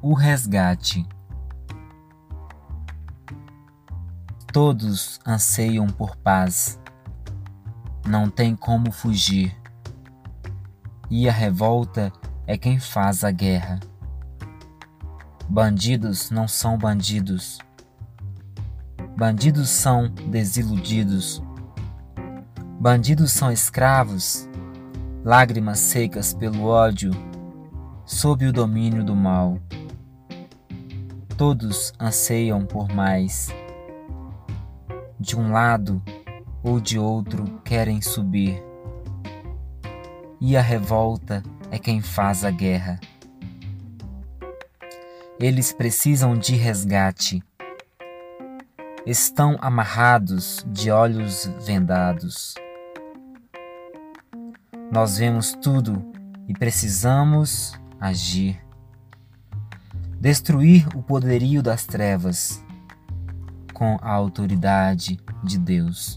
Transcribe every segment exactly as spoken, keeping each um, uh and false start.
O resgate. Todos anseiam por paz, não tem como fugir, e a revolta é quem faz a guerra. Bandidos não são bandidos, bandidos são desiludidos, bandidos são escravos, lágrimas secas pelo ódio, sob o domínio do mal. Todos anseiam por mais. De um lado ou de outro querem subir, e a revolta é quem faz a guerra. Eles precisam de resgate. Estão amarrados, de olhos vendados. Nós vemos tudo e precisamos agir. Destruir o poderio das trevas com a autoridade de Deus.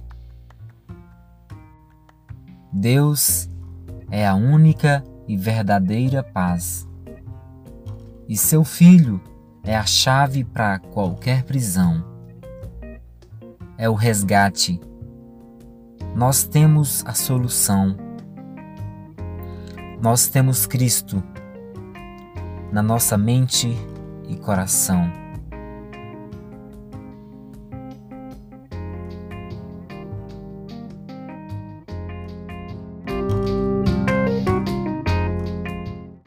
Deus é a única e verdadeira paz, e seu Filho é a chave para qualquer prisão. É o resgate. Nós temos a solução. Nós temos Cristo na nossa mente e coração.